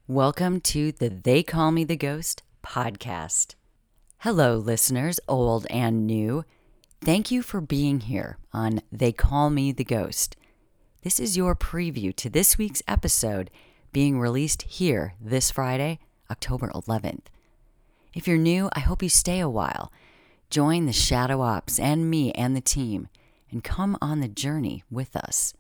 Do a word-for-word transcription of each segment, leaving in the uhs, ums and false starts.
Welcome to the They Call Me the Ghost podcast. Hello, listeners, old and new. Thank you for being here on They Call Me the Ghost. This is your preview to this week's episode being released here this Friday, October eleventh. If you're new, I hope you stay a while. Join the Shadow Ops and me and the team and come on the journey with us.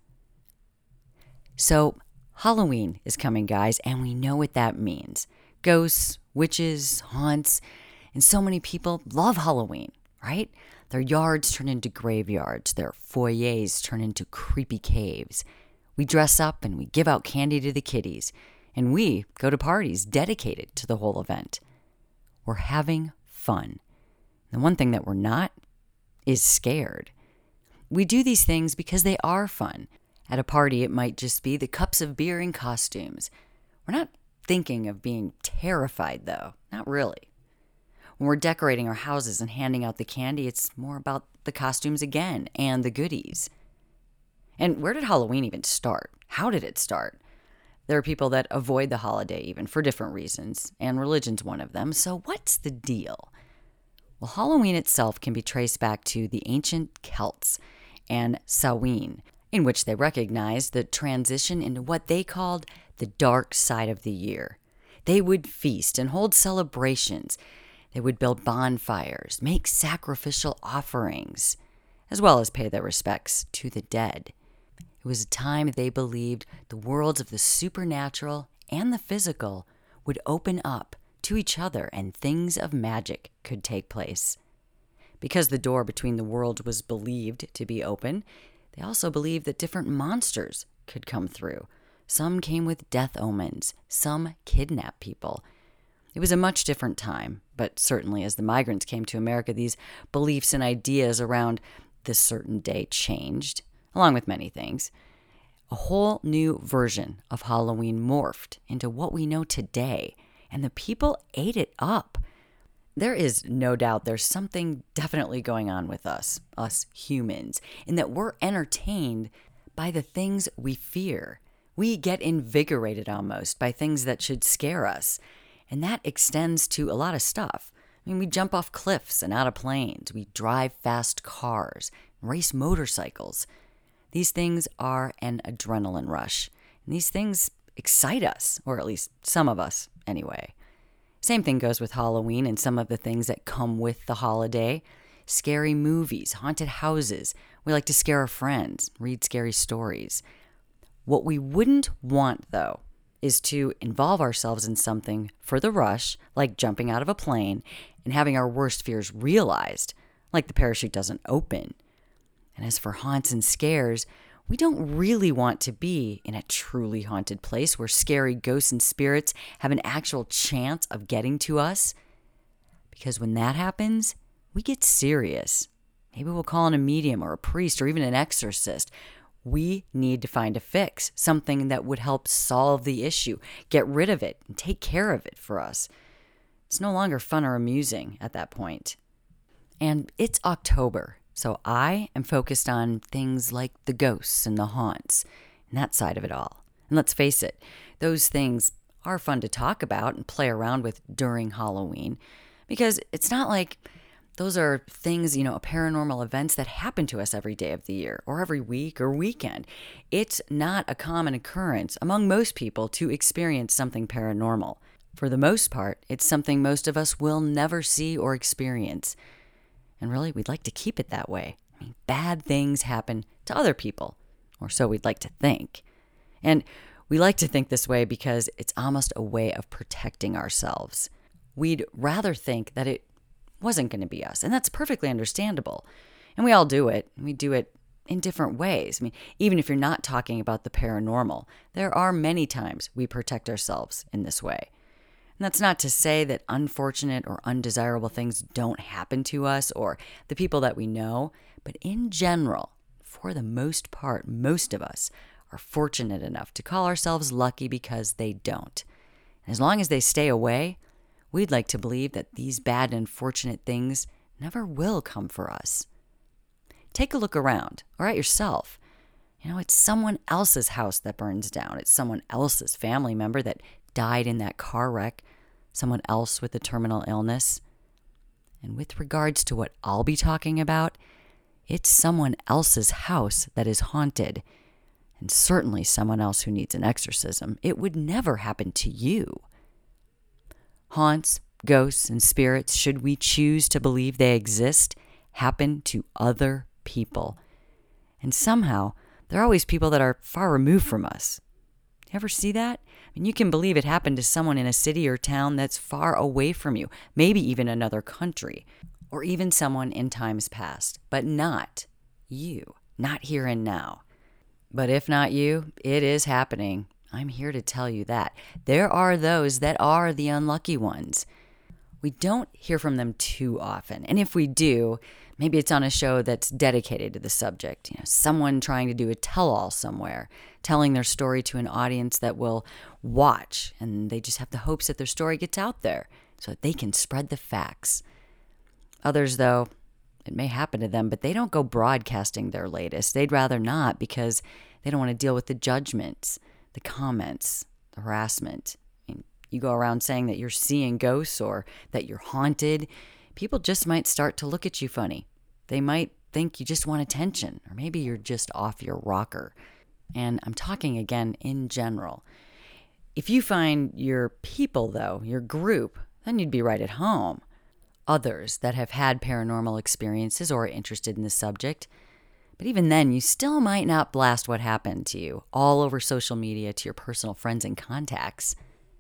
So, Halloween is coming, guys, and we know what that means. Ghosts, witches, haunts, and so many people love Halloween, right? Their yards turn into graveyards. Their foyers turn into creepy caves. We dress up and we give out candy to the kiddies, and we go to parties dedicated to the whole event. We're having fun. The one thing that we're not is scared. We do these things because they are fun. At a party, it might just be the cups of beer and costumes. We're not thinking of being terrified, though. Not really. When we're decorating our houses and handing out the candy, it's more about the costumes again and the goodies. And where did Halloween even start? How did it start? There are people that avoid the holiday even for different reasons, and religion's one of them. So what's the deal? Well, Halloween itself can be traced back to the ancient Celts and Samhain, in which they recognized the transition into what they called the dark side of the year. They would feast and hold celebrations. They would build bonfires, make sacrificial offerings, as well as pay their respects to the dead. It was a time they believed the worlds of the supernatural and the physical would open up to each other and things of magic could take place. Because the door between the world was believed to be open, they also believed that different monsters could come through. Some came with death omens, some kidnapped people. It was a much different time, but certainly as the migrants came to America, these beliefs and ideas around this certain day changed, along with many things. A whole new version of Halloween morphed into what we know today, and the people ate it up. There is no doubt there's something definitely going on with us, us humans, in that we're entertained by the things we fear. We get invigorated almost by things that should scare us. And that extends to a lot of stuff. I mean, we jump off cliffs and out of planes. We drive fast cars, race motorcycles. These things are an adrenaline rush. And these things excite us, or at least some of us anyway. Same thing goes with Halloween and some of the things that come with the holiday. Scary movies, haunted houses. We like to scare our friends, read scary stories. What we wouldn't want, though, is to involve ourselves in something for the rush, like jumping out of a plane and having our worst fears realized, like the parachute doesn't open. And as for haunts and scares, we don't really want to be in a truly haunted place where scary ghosts and spirits have an actual chance of getting to us. Because when that happens, we get serious. Maybe we'll call in a medium or a priest or even an exorcist. We need to find a fix, something that would help solve the issue, get rid of it, and take care of it for us. It's no longer fun or amusing at that point. And it's October. So I am focused on things like the ghosts and the haunts and that side of it all. And let's face it, those things are fun to talk about and play around with during Halloween because it's not like those are things, you know, paranormal events that happen to us every day of the year or every week or weekend. It's not a common occurrence among most people to experience something paranormal. For the most part, it's something most of us will never see or experience. And really, we'd like to keep it that way. I mean, bad things happen to other people, or so we'd like to think. And we like to think this way because it's almost a way of protecting ourselves. We'd rather think that it wasn't going to be us, and that's perfectly understandable. And we all do it. We do it in different ways. I mean, even if you're not talking about the paranormal, there are many times we protect ourselves in this way. And that's not to say that unfortunate or undesirable things don't happen to us or the people that we know, but in general, for the most part, most of us are fortunate enough to call ourselves lucky because they don't. And as long as they stay away, we'd like to believe that these bad and unfortunate things never will come for us. Take a look around or at yourself. You know, it's someone else's house that burns down. It's someone else's family member that died in that car wreck, someone else with a terminal illness. And with regards to what I'll be talking about, it's someone else's house that is haunted, and certainly someone else who needs an exorcism. It would never happen to you. Haunts, ghosts, and spirits, should we choose to believe they exist, happen to other people. And somehow, there are always people that are far removed from us. You ever see that? I mean, you can believe it happened to someone in a city or town that's far away from you, maybe even another country, or even someone in times past, but not you, not here and now. But if not you, it is happening. I'm here to tell you that. There are those that are the unlucky ones. We don't hear from them too often. And if we do, maybe it's on a show that's dedicated to the subject. You know, someone trying to do a tell-all somewhere, telling their story to an audience that will watch, and they just have the hopes that their story gets out there so that they can spread the facts. Others, though, it may happen to them, but they don't go broadcasting their latest. They'd rather not, because they don't want to deal with the judgments, the comments, the harassment. I mean, you go around saying that you're seeing ghosts or that you're haunted, people just might start to look at you funny. They might think you just want attention, or maybe you're just off your rocker. And I'm talking again in general. If you find your people, though, your group, then you'd be right at home. Others that have had paranormal experiences or are interested in the subject. But even then, you still might not blast what happened to you all over social media to your personal friends and contacts.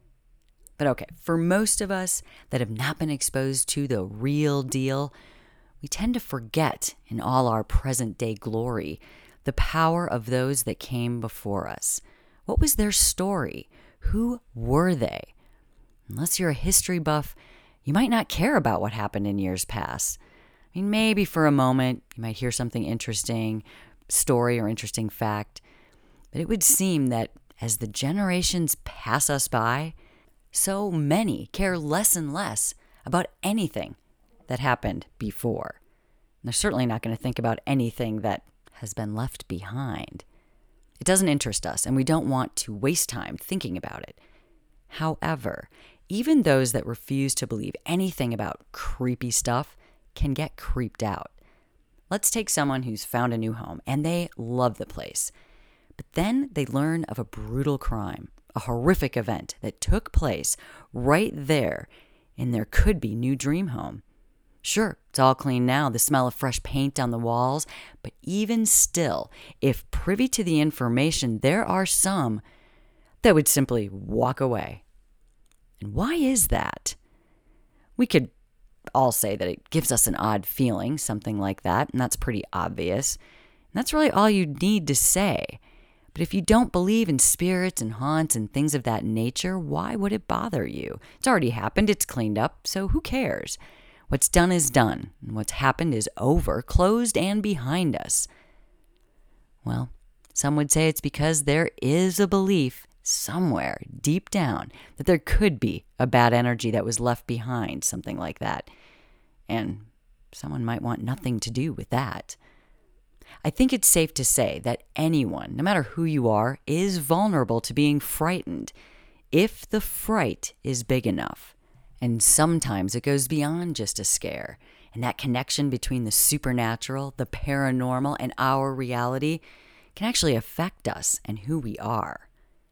But okay, for most of us that have not been exposed to the real deal, we tend to forget in all our present day glory the power of those that came before us. What was their story? Who were they? Unless you're a history buff, you might not care about what happened in years past. I mean, maybe for a moment, you might hear something interesting, story or interesting fact. But it would seem that as the generations pass us by, so many care less and less about anything that happened before. And they're certainly not going to think about anything that has been left behind. It doesn't interest us, and we don't want to waste time thinking about it. However, even those that refuse to believe anything about creepy stuff can get creeped out. Let's take someone who's found a new home and they love the place. But then they learn of a brutal crime, a horrific event that took place right there in their could-be new dream home. Sure, it's all clean now, the smell of fresh paint on the walls, but even still, if privy to the information, there are some that would simply walk away. And why is that? We could all say that it gives us an odd feeling, something like that, and that's pretty obvious. And that's really all you need to say. But if you don't believe in spirits and haunts and things of that nature, why would it bother you? It's already happened, it's cleaned up, so who cares? What's done is done, and what's happened is over, closed and behind us. Well, some would say it's because there is a belief somewhere deep down that there could be a bad energy that was left behind, something like that. And someone might want nothing to do with that. I think it's safe to say that anyone, no matter who you are, is vulnerable to being frightened if the fright is big enough. And sometimes it goes beyond just a scare. And that connection between the supernatural, the paranormal, and our reality can actually affect us and who we are.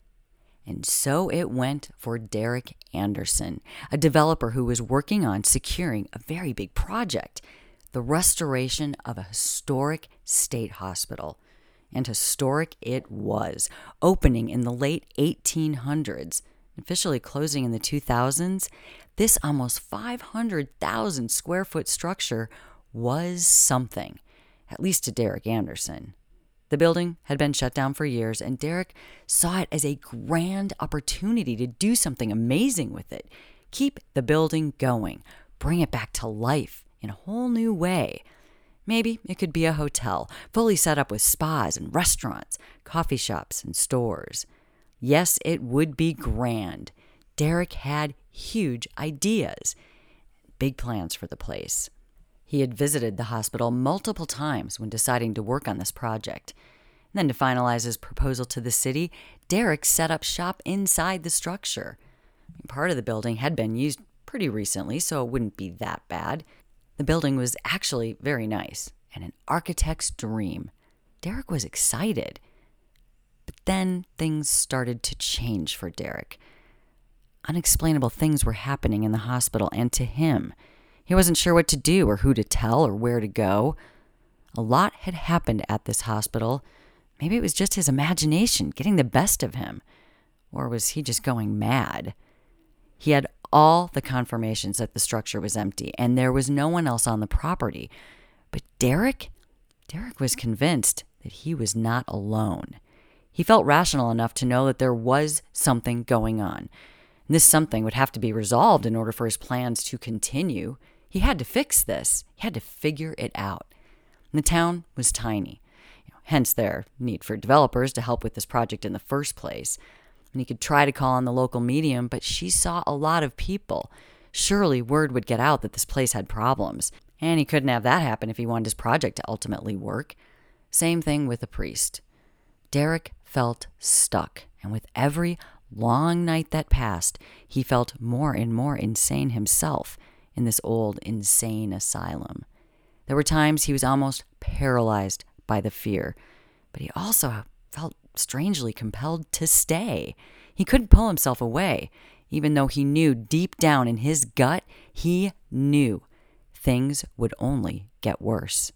And so it went for Derek Anderson, a developer who was working on securing a very big project, the restoration of a historic state hospital. And historic it was, opening in the late eighteen hundreds, officially closing in the two thousands. This almost five hundred thousand square foot structure was something, at least to Derek Anderson. The building had been shut down for years, and Derek saw it as a grand opportunity to do something amazing with it. Keep the building going, bring it back to life in a whole new way. Maybe it could be a hotel, fully set up with spas and restaurants, coffee shops and stores. Yes, it would be grand. Derek had huge ideas, big plans for the place. He had visited the hospital multiple times when deciding to work on this project. And then to finalize his proposal to the city, Derek set up shop inside the structure. Part of the building had been used pretty recently, so it wouldn't be that bad. The building was actually very nice and an architect's dream. Derek was excited. But then things started to change for Derek. Unexplainable things were happening in the hospital and to him. He wasn't sure what to do or who to tell or where to go. A lot had happened at this hospital. Maybe it was just his imagination getting the best of him. Or was he just going mad? He had all the confirmations that the structure was empty and there was no one else on the property. But Derek? Derek was convinced that he was not alone. He felt rational enough to know that there was something going on. And this something would have to be resolved in order for his plans to continue. He had to fix this. He had to figure it out. And the town was tiny, you know, hence their need for developers to help with this project in the first place. And he could try to call on the local medium, but she saw a lot of people. Surely word would get out that this place had problems. And he couldn't have that happen if he wanted his project to ultimately work. Same thing with the priest. Derek felt stuck, and with every long night that passed, he felt more and more insane himself in this old insane asylum. There were times he was almost paralyzed by the fear, but he also felt strangely compelled to stay. He couldn't pull himself away, even though he knew deep down in his gut, he knew things would only get worse.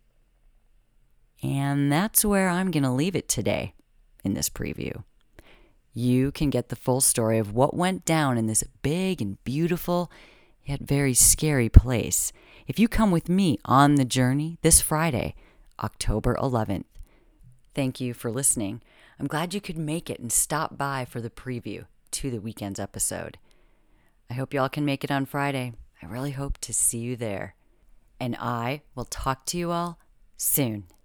And that's where I'm going to leave it today in this preview. You can get the full story of what went down in this big and beautiful, yet very scary place if you come with me on the journey this Friday, October eleventh. Thank you for listening. I'm glad you could make it and stop by for the preview to the weekend's episode. I hope y'all can make it on Friday. I really hope to see you there. And I will talk to you all soon.